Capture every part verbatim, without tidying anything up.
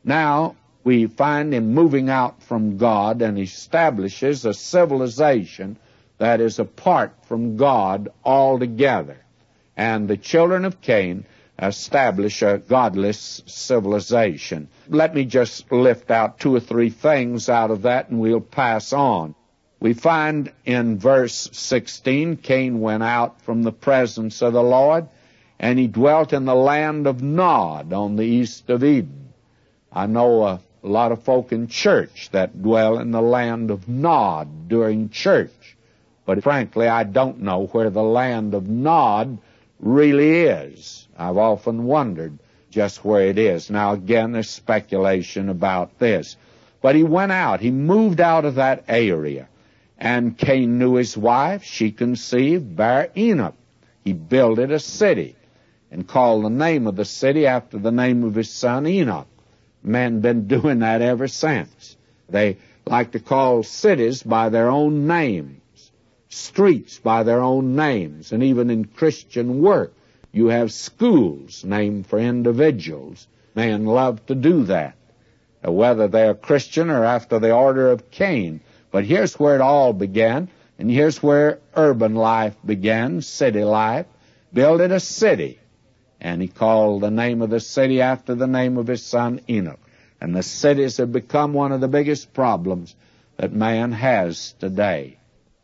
Now we find him moving out from God and establishes a civilization that is apart from God altogether. And the children of Cain establish a godless civilization. Let me just lift out two or three things out of that and we'll pass on. We find in verse sixteen, Cain went out from the presence of the Lord, and he dwelt in the land of Nod on the east of Eden. I know a lot of folk in church that dwell in the land of Nod during church, but frankly I don't know where the land of Nod really is. I've often wondered just where it is. Now again, there's speculation about this. But he went out, he moved out of that area. And Cain knew his wife, she conceived, bare Enoch. He builded a city and called the name of the city after the name of his son Enoch. Men been doing that ever since. They like to call cities by their own names, streets by their own names, and even in Christian work, you have schools named for individuals. Men love to do that, whether they're Christian or after the order of Cain. But here's where it all began, and here's where urban life began, city life. Builded a city, and he called the name of the city after the name of his son Enoch. And the cities have become one of the biggest problems that man has today.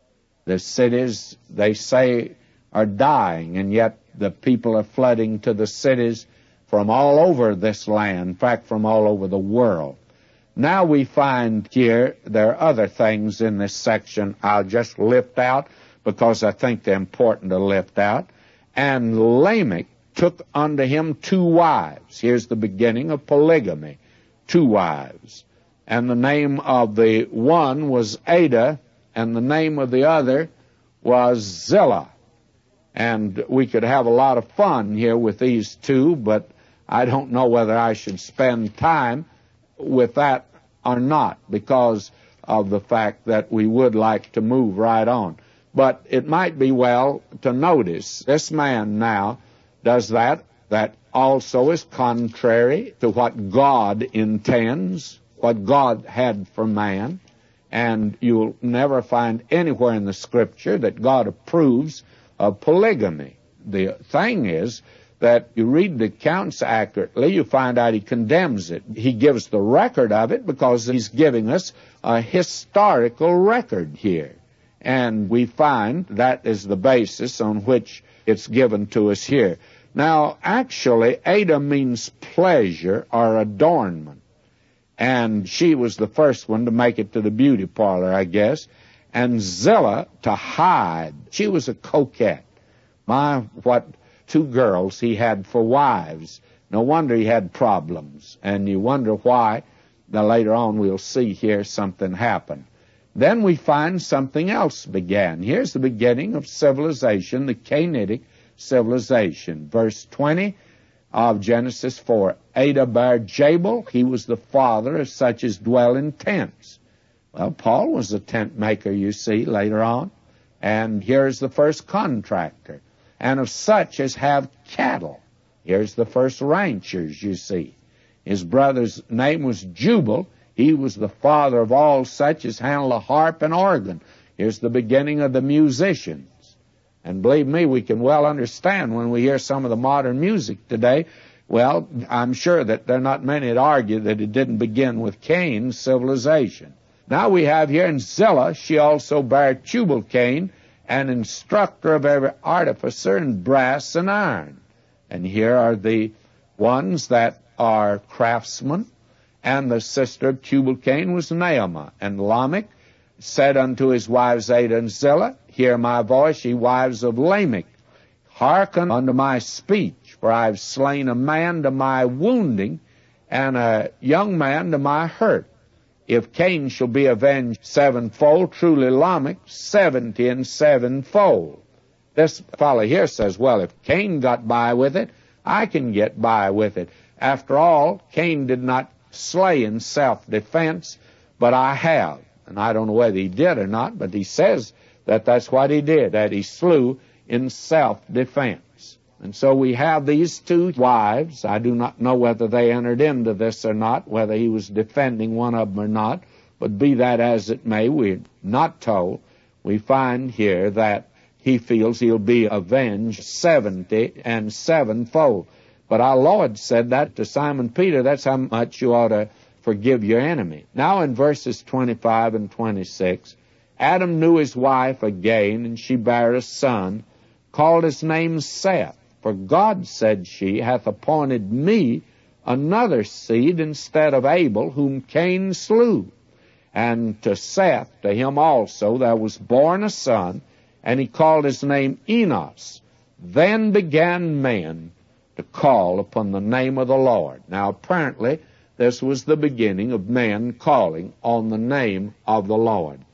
The cities, they say, are dying, and yet the people are flooding to the cities from all over this land, in fact, from all over the world. Now we find here there are other things in this section I'll just lift out because I think they're important to lift out. And Lamech took unto him two wives. Here's the beginning of polygamy, two wives. And the name of the one was Adah, and the name of the other was Zillah. And we could have a lot of fun here with these two, but I don't know whether I should spend time with that or not because of the fact that we would like to move right on. But it might be well to notice this man now does that. That also is contrary to what God intends, what God had for man. And you'll never find anywhere in the Scripture that God approves of polygamy. The thing is that you read the accounts accurately, you find out he condemns it. He gives the record of it because he's giving us a historical record here. And we find that is the basis on which it's given to us here. Now, actually, Adah means pleasure or adornment. And she was the first one to make it to the beauty parlor, I guess. And Zillah, to hide. She was a coquette. My, what two girls he had for wives. No wonder he had problems. And you wonder why. Now, later on, we'll see here something happen. Then we find something else began. Here's the beginning of civilization, the Cainitic civilization. Verse twenty of Genesis four. Adah bare Jabal. He was the father of such as dwell in tents. Well, Paul was a tent maker, you see, later on. And here's the first contractor. And of such as have cattle. Here's the first ranchers, you see. His brother's name was Jubal. He was the father of all such as handle a harp and organ. Here's the beginning of the musicians. And believe me, we can well understand when we hear some of the modern music today. Well, I'm sure that there are not many that argue that it didn't begin with Cain's civilization. Now we have here in Zillah, she also bare Tubal-Cain, an instructor of every artificer in brass and iron. And here are the ones that are craftsmen. And the sister of Tubal-Cain was Naamah. And Lamech said unto his wives Adah and Zillah, Hear my voice, ye wives of Lamech. Hearken unto my speech, for I have slain a man to my wounding, and a young man to my hurt. If Cain shall be avenged sevenfold, truly Lamech seventy and sevenfold. This fellow here says, well, if Cain got by with it, I can get by with it. After all, Cain did not slay in self-defense, but I have. And I don't know whether he did or not, but he says that that's what he did, that he slew in self-defense. And so we have these two wives. I do not know whether they entered into this or not, whether he was defending one of them or not, but be that as it may, we're not told. We find here that he feels he'll be avenged seventy and sevenfold. But our Lord said that to Simon Peter, that's how much you ought to forgive your enemy. Now in verses twenty-five and twenty-six, Adam knew his wife again, and she bare a son, called his name Seth. For God, said she, hath appointed me another seed instead of Abel, whom Cain slew. And to Seth, to him also, there was born a son, and he called his name Enos. Then began men to call upon the name of the Lord. Now apparently this was the beginning of men calling on the name of the Lord.